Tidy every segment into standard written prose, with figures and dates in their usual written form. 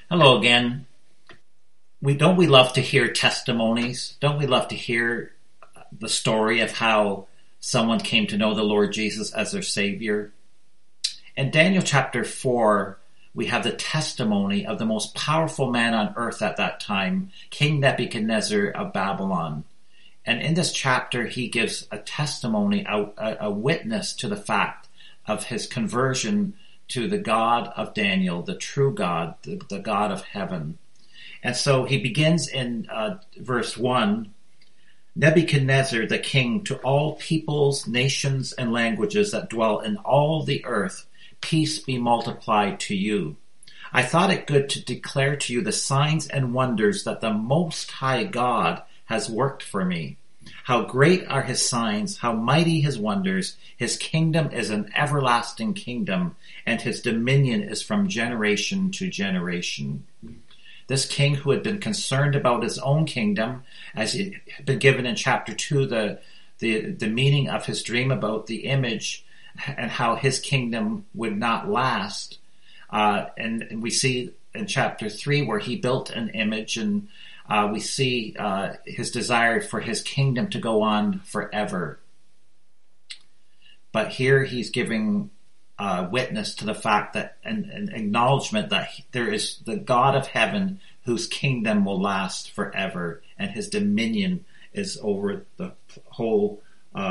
Hello again. We love to hear testimonies? Don't we love to hear the story of how someone came to know the Lord Jesus as their Savior? In Daniel chapter 4, we have the testimony of the most powerful man on earth at that time, King Nebuchadnezzar of Babylon. And in this chapter, he gives a testimony, a witness to the fact of his conversion to the God of Daniel, the true God, the God of heaven. And so he begins in verse 1, Nebuchadnezzar the king, to all peoples, nations, and languages that dwell in all the earth, peace be multiplied to you. I thought it good to declare to you the signs and wonders that the Most High God has worked for me. How great are his signs, how mighty his wonders. His kingdom is an everlasting kingdom, and his dominion is from generation to generation. This king, who had been concerned about his own kingdom, as it had been given in chapter 2, the meaning of his dream about the image and how his kingdom would not last. And we see in chapter 3 where he built an image, and we see his desire for his kingdom to go on forever. But here he's giving witness to the fact that, an acknowledgement that there is the God of heaven whose kingdom will last forever, and his dominion is over the whole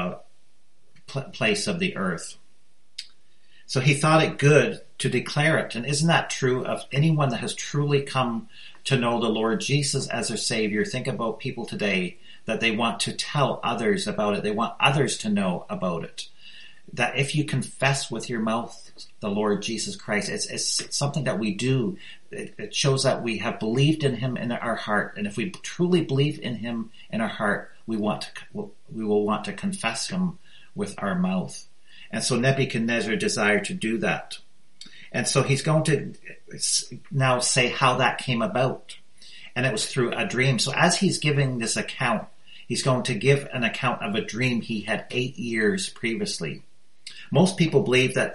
place of the earth. So he thought it good to declare it. And isn't that true of anyone that has truly come to know the Lord Jesus as their Savior? Think about people today that they want to tell others about it. They want others to know about it. That if you confess with your mouth the Lord Jesus Christ, it's something that we do. It shows that we have believed in him in our heart. And if we truly believe in him in our heart, we will want to confess him with our mouth. And so Nebuchadnezzar desired to do that. And so he's going to now say how that came about. And it was through a dream. So as he's giving this account, he's going to give an account of a dream he had 8 years previously. Most people believe that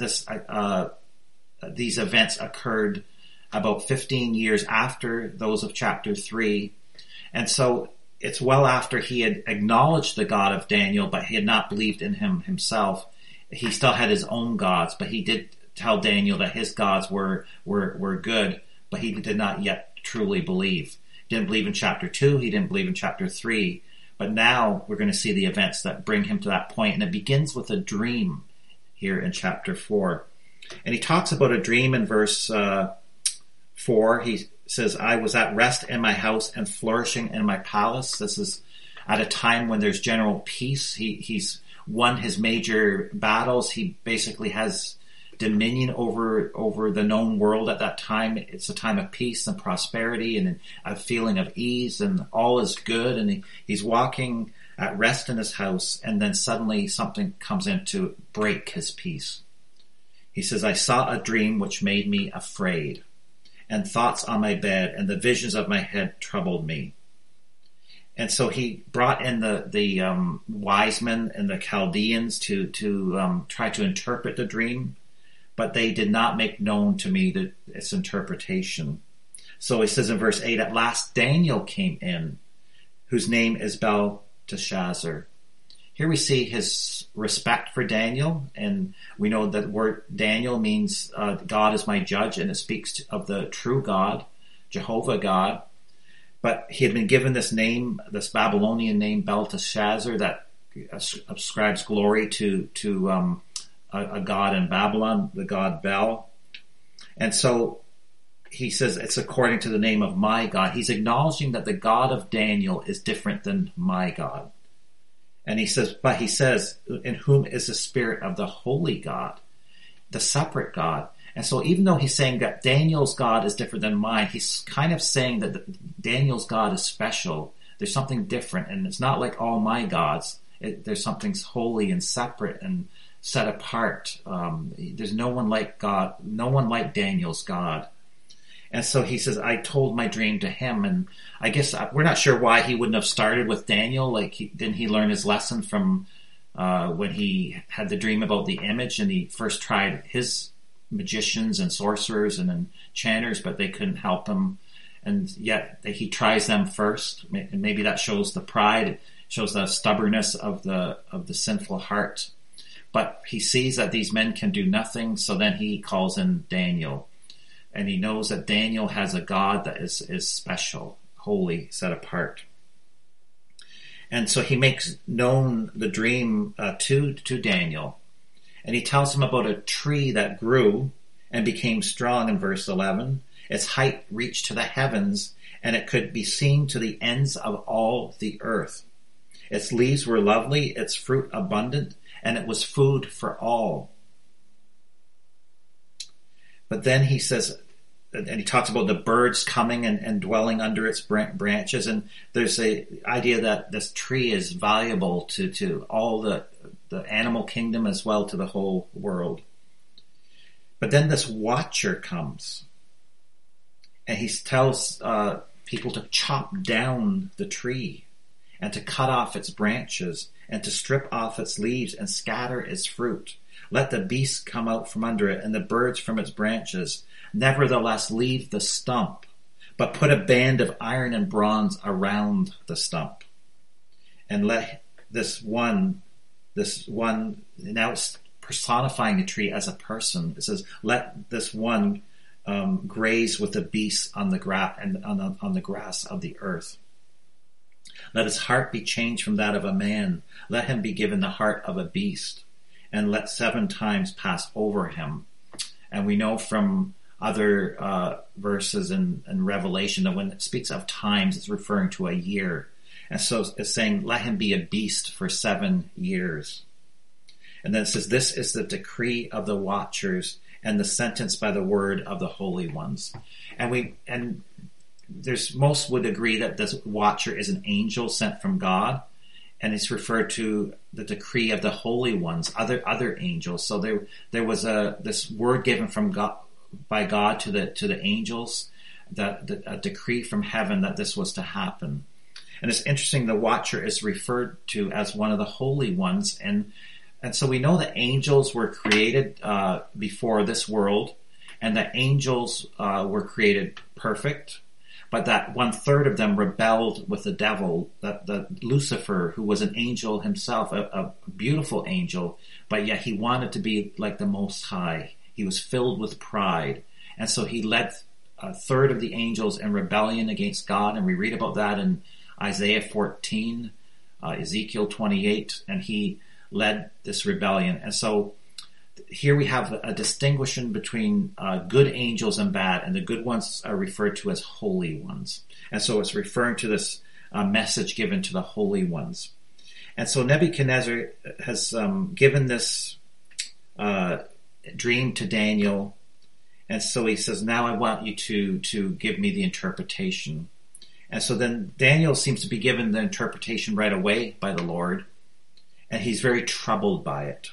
these events occurred about 15 years after those of chapter 3. And so it's well after he had acknowledged the God of Daniel, but he had not believed in him himself. He still had his own gods, but he did tell Daniel that his gods were good, but he did not yet truly believe. He didn't believe in chapter 2, he didn't believe in chapter 3, but now we're going to see the events that bring him to that point, and it begins with a dream here in chapter 4. And he talks about a dream in verse 4. He says, I was at rest in my house and flourishing in my palace. This is at a time when there's general peace. He's won his major battles. He basically has dominion over the known world at that time. It's a time of peace and prosperity and a feeling of ease, and all is good. And he's walking at rest in his house, and then suddenly something comes in to break his peace. He says, I saw a dream which made me afraid, and thoughts on my bed and the visions of my head troubled me. And so he brought in the wise men and the Chaldeans to try to interpret the dream, but they did not make known to me its interpretation. So he says in verse 8, at last Daniel came in, whose name is Belteshazzar. Here we see his respect for Daniel, and we know that word Daniel means God is my judge, and it speaks of the true God, Jehovah God. But he had been given this name, this Babylonian name, Belteshazzar, that ascribes glory to a god in Babylon, the god Bel. And so he says it's according to the name of my God. He's acknowledging that the God of Daniel is different than my God. And he says, in whom is the spirit of the holy God, the separate God. And so even though he's saying that Daniel's God is different than mine, he's kind of saying that Daniel's God is special. There's something different, and it's not like all my gods. There's something holy and separate and set apart. There's no one like God, no one like Daniel's God. And so he says, I told my dream to him, and I guess we're not sure why he wouldn't have started with Daniel. Didn't he learn his lesson from when he had the dream about the image and he first tried his magicians and sorcerers and enchanters, but they couldn't help him. And yet he tries them first. And maybe that shows the pride, shows the stubbornness of the sinful heart. But he sees that these men can do nothing, so then he calls in Daniel. And he knows that Daniel has a God that is special, holy, set apart. And so he makes known the dream to Daniel. And he tells him about a tree that grew and became strong in verse 11. Its height reached to the heavens, and it could be seen to the ends of all the earth. Its leaves were lovely, its fruit abundant, and it was food for all. But then he says, and he talks about the birds coming and dwelling under its branches, and there's a idea that this tree is valuable to all the animal kingdom as well to the whole world. But then this watcher comes, and he tells people to chop down the tree and to cut off its branches and to strip off its leaves and scatter its fruit. Let the beasts come out from under it and the birds from its branches. Nevertheless, leave the stump, but put a band of iron and bronze around the stump. And let this one, now it's personifying the tree as a person. It says, let this one graze with the beasts on the grass and on the grass of the earth. Let his heart be changed from that of a man. Let him be given the heart of a beast, and let 7 times pass over him. And we know from other verses in Revelation that when it speaks of times, it's referring to a year. And so it's saying, let him be a beast for 7 years. And then it says, this is the decree of the watchers and the sentence by the word of the holy ones. And there's most would agree that this watcher is an angel sent from God, and it's referred to the decree of the holy ones, other angels. So there was this word given from God by God to the angels, that a decree from heaven that this was to happen. And it's interesting, the watcher is referred to as one of the holy ones, and so we know that angels were created before this world, and that angels were created perfect, but that 1/3 of them rebelled with the devil, that Lucifer, who was an angel himself, a beautiful angel, but yet he wanted to be like the Most High. He was filled with pride. And so he led 1/3 of the angels in rebellion against God, and we read about that in Isaiah 14, Ezekiel 28, and he led this rebellion. And so here we have a distinction between good angels and bad, and the good ones are referred to as holy ones. And so it's referring to this message given to the holy ones. And so Nebuchadnezzar has given this dream to Daniel, and so he says, now I want you to give me the interpretation. And so then Daniel seems to be given the interpretation right away by the Lord, and he's very troubled by it.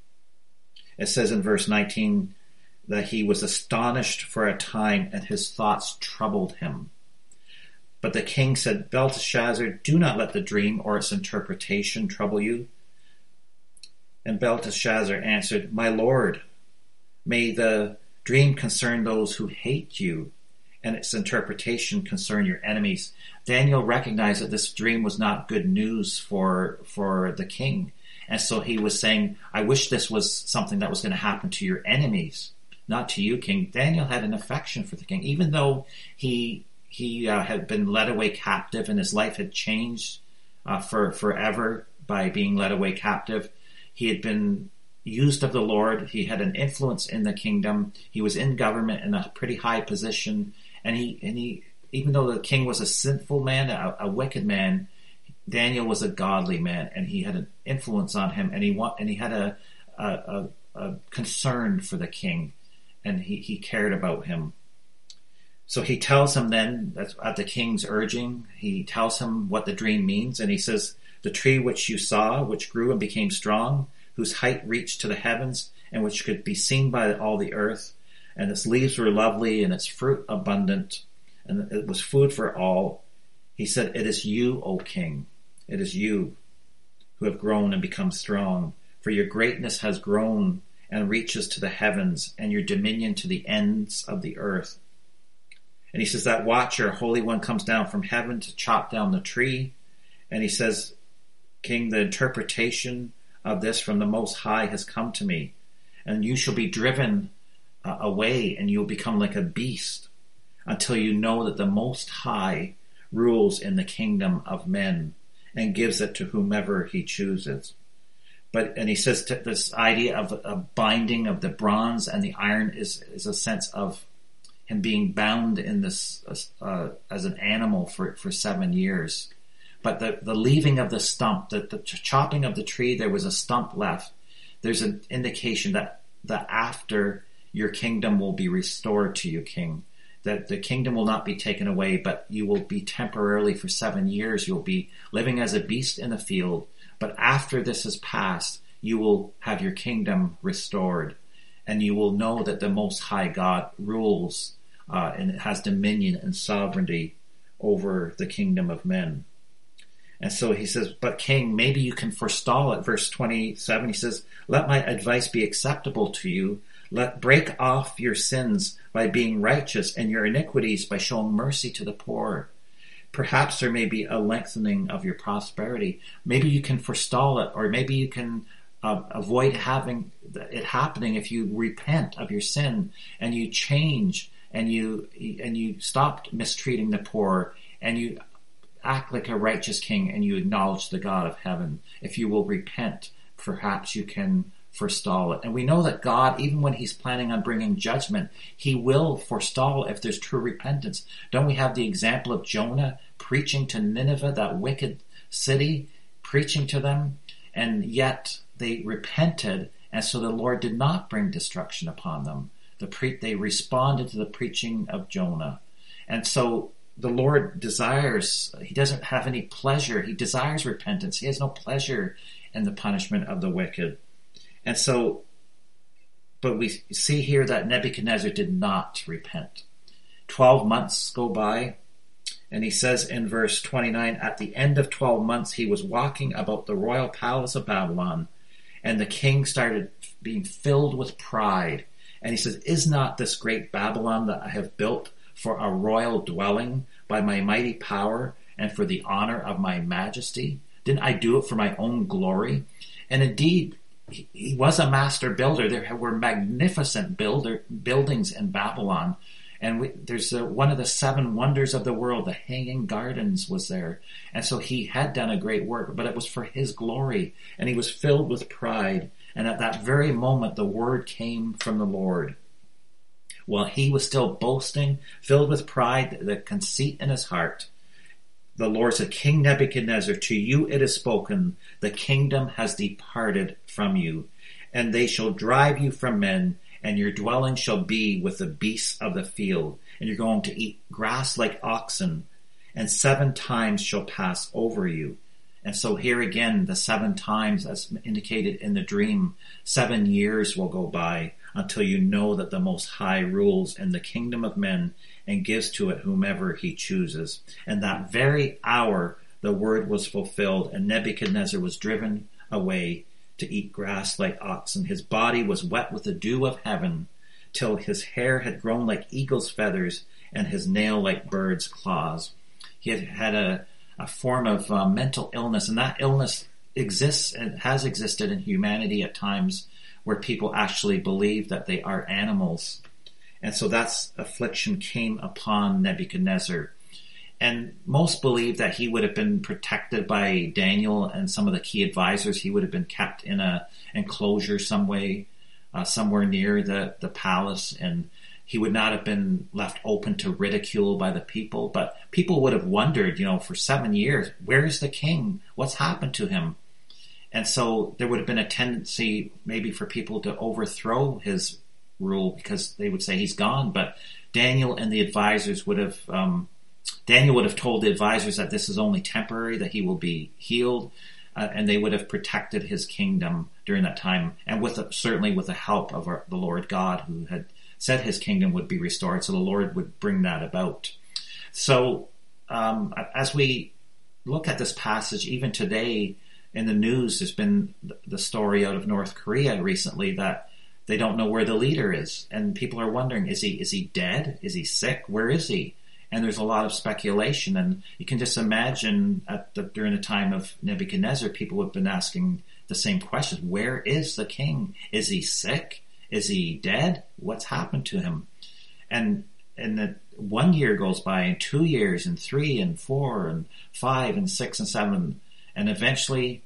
It says in verse 19 that he was astonished for a time, and his thoughts troubled him. But the king said, Belteshazzar, do not let the dream or its interpretation trouble you. And Belteshazzar answered, my lord, may the dream concern those who hate you, and its interpretation concern your enemies. Daniel recognized that this dream was not good news for the king. And so he was saying, I wish this was something that was going to happen to your enemies, not to you, king. Daniel had an affection for the king, even though he had been led away captive and his life had changed forever by being led away captive. He had been used of the Lord. He had an influence in the kingdom. He was in government in a pretty high position. And he even though the king was a sinful man, a wicked man, Daniel was a godly man, and he had an influence on him, and he had a concern for the king, and he cared about him. So he tells him then, at the king's urging, he tells him what the dream means, and he says, the tree which you saw, which grew and became strong, whose height reached to the heavens, and which could be seen by all the earth, and its leaves were lovely, and its fruit abundant, and it was food for all. He said, it is you, O king. It is you who have grown and become strong, for your greatness has grown, and reaches to the heavens, and your dominion to the ends of the earth. And he says that watcher, Holy One, comes down from heaven to chop down the tree. And he says, King, the interpretation of this from the Most High has come to me. And you shall be driven away, and you'll become like a beast until you know that the Most High rules in the kingdom of men and gives it to whomever he chooses. And he says this idea of a binding of the bronze and the iron is a sense of him being bound in this as an animal for 7 years. But the leaving of the stump, the chopping of the tree, there was a stump left. There's an indication that after your kingdom will be restored to you, King. That the kingdom will not be taken away, but you will be temporarily for 7 years. You'll be living as a beast in the field. But after this is past, you will have your kingdom restored. And you will know that the Most High God rules and has dominion and sovereignty over the kingdom of men. And so he says, but King, maybe you can forestall it. Verse 27, he says, let my advice be acceptable to you. Break off your sins by being righteous and your iniquities by showing mercy to the poor. Perhaps there may be a lengthening of your prosperity. Maybe you can forestall it, or maybe you can avoid having it happening if you repent of your sin and you change and you stop mistreating the poor and you act like a righteous king and you acknowledge the God of heaven. If you will repent, perhaps you can forestall it. And we know that God, even when he's planning on bringing judgment, he will forestall if there's true repentance. Don't we have the example of Jonah preaching to Nineveh, that wicked city, preaching to them, and yet they repented, and so the Lord did not bring destruction upon them. They responded to the preaching of Jonah. And so the Lord desires, he doesn't have any pleasure. He desires repentance. He has no pleasure in the punishment of the wicked. And so, but we see here that Nebuchadnezzar did not repent. 12 months go by, and he says in verse 29, at the end of 12 months, he was walking about the royal palace of Babylon, and the king started being filled with pride. And he says, is not this great Babylon that I have built for a royal dwelling by my mighty power and for the honor of my majesty? Didn't I do it for my own glory? And indeed, he was a master builder. There were magnificent buildings in Babylon. And there's one of the 7 wonders of the world, the Hanging Gardens, was there. And so he had done a great work, but it was for his glory. And he was filled with pride. And at that very moment, the word came from the Lord. While he was still boasting, filled with pride, the conceit in his heart, the Lord said, King Nebuchadnezzar, to you it is spoken, the kingdom has departed from you, and they shall drive you from men, and your dwelling shall be with the beasts of the field, and you're going to eat grass like oxen, and 7 times shall pass over you. And so here again, the 7 times, as indicated in the dream, 7 years will go by until you know that the Most High rules in the kingdom of men and gives to it whomever he chooses. And that very hour the word was fulfilled, and Nebuchadnezzar was driven away to eat grass like oxen. His body was wet with the dew of heaven, till his hair had grown like eagle's feathers, and his nail like bird's claws. He had a form of mental illness, and that illness exists and has existed in humanity at times, where people actually believe that they are animals. And so that affliction came upon Nebuchadnezzar. And most believe that he would have been protected by Daniel and some of the key advisors. He would have been kept in an enclosure some way, somewhere near the palace, and he would not have been left open to ridicule by the people. But people would have wondered, for 7 years, where is the king? What's happened to him? And so there would have been a tendency maybe for people to overthrow his rule because they would say he's gone. But Daniel and the advisors would have, Daniel would have told the advisors that this is only temporary, that he will be healed, and they would have protected his kingdom during that time, and certainly with the help of the Lord God, who had said his kingdom would be restored. So the Lord would bring that about. So as we look at this passage, even today in the news, there's been the story out of North Korea recently that They don't know where the leader is. And people are wondering, is he dead? Is he sick? Where is he? And there's a lot of speculation. And you can just imagine during the time of Nebuchadnezzar, people have been asking the same questions. Where is the king? Is he sick? Is he dead? What's happened to him? And 1 year goes by, and 2 years, and 3, and 4, and 5, and 6, and 7. And eventually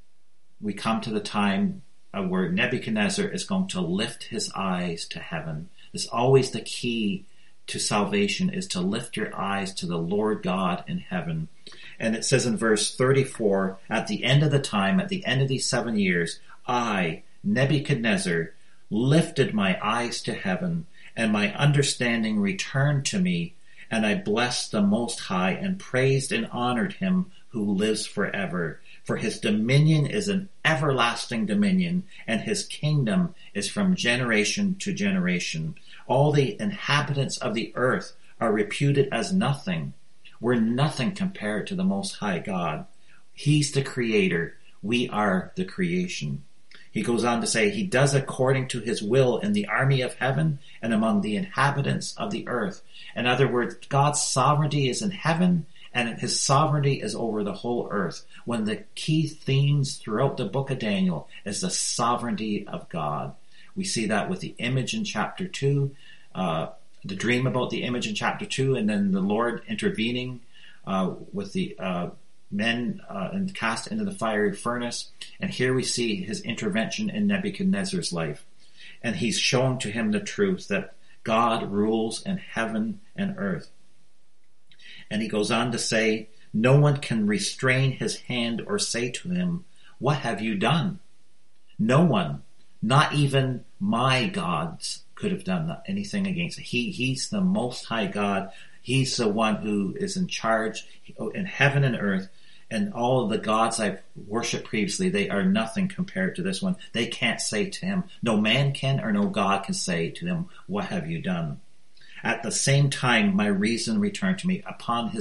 we come to the time where Nebuchadnezzar is going to lift his eyes to heaven. It's always the key to salvation, is to lift your eyes to the Lord God in heaven. And it says in verse 34, at the end of the time, at the end of these 7 years, I, Nebuchadnezzar, lifted my eyes to heaven, and my understanding returned to me, and I blessed the Most High, and praised and honored him who lives forever. For his dominion is an everlasting dominion, and his kingdom is from generation to generation. All the inhabitants of the earth are reputed as nothing. We're nothing compared to the Most High God. He's the creator. We are the creation. He goes on to say, he does according to his will in the army of heaven and among the inhabitants of the earth. In other words, God's sovereignty is in heaven, and his sovereignty is over the whole earth. One of the key themes throughout the book of Daniel is the sovereignty of God. We see that with the image in chapter 2, the dream about the image in chapter 2, and then the Lord intervening with the men and cast into the fiery furnace. And here we see his intervention in Nebuchadnezzar's life. And he's showing to him the truth that God rules in heaven and earth. And he goes on to say, no one can restrain his hand or say to him, what have you done? No one, not even my gods, could have done anything against it. He's the Most High God. He's the one who is in charge in heaven and earth. And all of the gods I've worshipped previously, they are nothing compared to this one. They can't say to him, no man can or no God can say to him, what have you done? At the same time, my reason returned to me.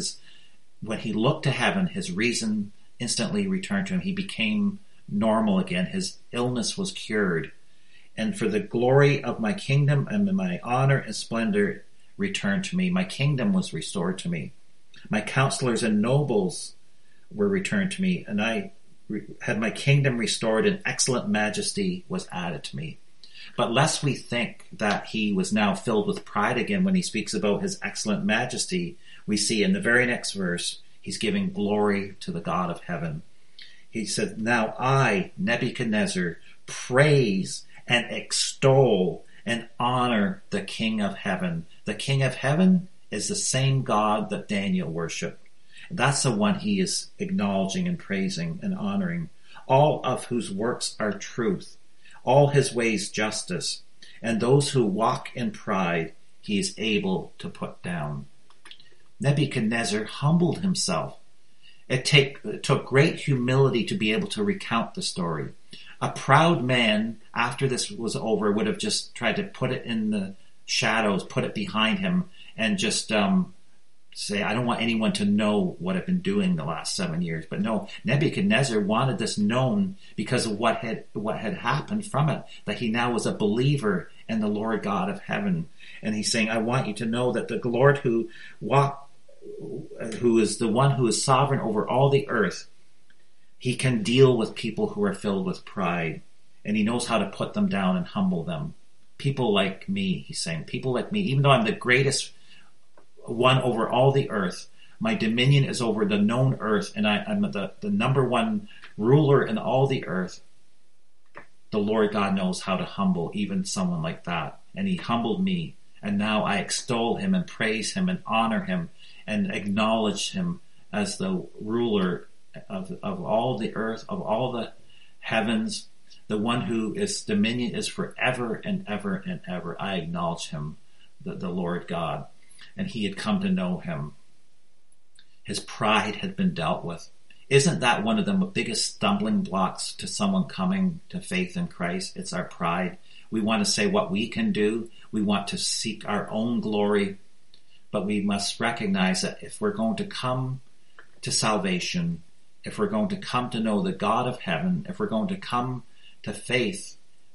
When he looked to heaven, his reason instantly returned to him. He became normal again. His illness was cured. And for the glory of my kingdom and my honor and splendor returned to me. My kingdom was restored to me. My counselors and nobles were returned to me. And I had my kingdom restored, and excellent majesty was added to me. But lest we think that he was now filled with pride again when he speaks about his excellent majesty, we see in the very next verse, he's giving glory to the God of heaven. He said, now I, Nebuchadnezzar, praise and extol and honor the King of heaven. The King of heaven is the same God that Daniel worshiped. That's the one he is acknowledging and praising and honoring, all of whose works are truth, all his ways justice, and those who walk in pride he is able to put down. Nebuchadnezzar humbled himself. It took great humility to be able to recount the story. A proud man, after this was over, would have just tried to put it in the shadows, put it behind him, and just say, I don't want anyone to know what I've been doing the last 7 years. But no, Nebuchadnezzar wanted this known because of what had happened from it, that he now was a believer in the Lord God of heaven. And he's saying, I want you to know that the Lord who is the one who is sovereign over all the earth, he can deal with people who are filled with pride, and he knows how to put them down and humble them. People like me, he's saying, people like me, even though I'm the greatest one over all the earth, my dominion is over the known earth, and I'm the number one ruler in all the earth. The Lord God knows how to humble even someone like that, and he humbled me, and now I extol him and praise him and honor him and acknowledge him as the ruler of all the earth, of all the heavens, the one who his dominion is forever and ever and ever. I acknowledge him, the Lord God. And he had come to know him. His pride had been dealt with. Isn't that one of the biggest stumbling blocks to someone coming to faith in Christ? It's our pride. We want to say what we can do. We want to seek our own glory. But we must recognize that if we're going to come to salvation, if we're going to come to know the God of heaven, if we're going to come to faith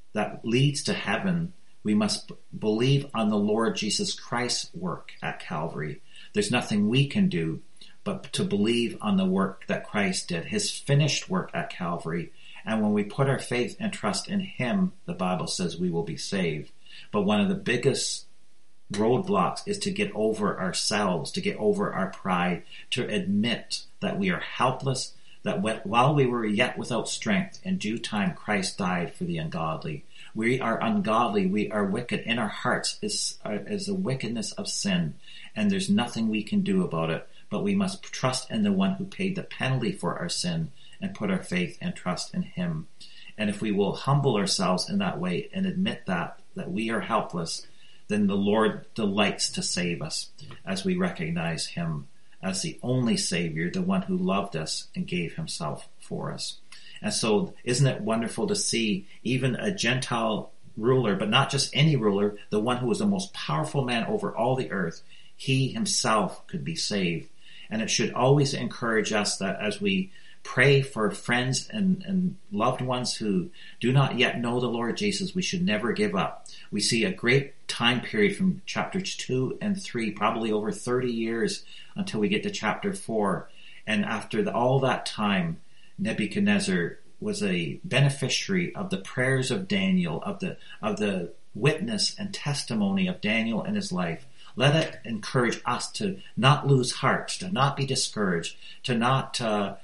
that leads to heaven, we must believe on the Lord Jesus Christ's work at Calvary. There's nothing we can do but to believe on the work that Christ did, his finished work at Calvary. And when we put our faith and trust in him, the Bible says we will be saved. But one of the biggest roadblocks is to get over ourselves, to get over our pride, to admit that we are helpless, that while we were yet without strength, in due time Christ died for the ungodly. We are ungodly, we are wicked. In our hearts is a wickedness of sin, and there's nothing we can do about it. But we must trust in the one who paid the penalty for our sin and put our faith and trust in him. And if we will humble ourselves in that way and admit that we are helpless, then the Lord delights to save us as we recognize him as the only Savior, the one who loved us and gave himself for us. And so isn't it wonderful to see even a Gentile ruler, but not just any ruler, the one who was the most powerful man over all the earth, he himself could be saved. And it should always encourage us that as we pray for friends and loved ones who do not yet know the Lord Jesus, we should never give up. We see a great time period from chapters 2 and 3, probably over 30 years until we get to chapter 4. And after all that time, Nebuchadnezzar was a beneficiary of the prayers of Daniel, of the witness and testimony of Daniel in his life. Let it encourage us to not lose heart, to not be discouraged, to not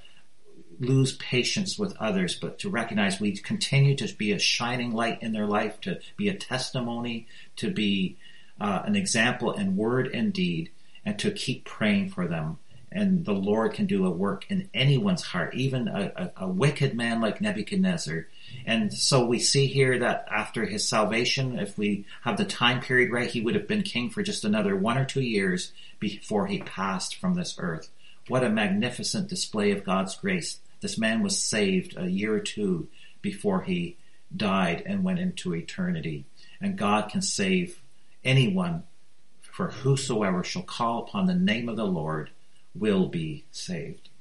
lose patience with others, but to recognize we continue to be a shining light in their life, to be a testimony, to be an example in word and deed, and to keep praying for them. And the Lord can do a work in anyone's heart, even a wicked man like Nebuchadnezzar. And so we see here that after his salvation, if we have the time period right, he would have been king for just another 1 or 2 years before he passed from this earth. What a magnificent display of God's grace. This man was saved a year or 2 before he died and went into eternity. And God can save anyone, for whosoever shall call upon the name of the Lord will be saved.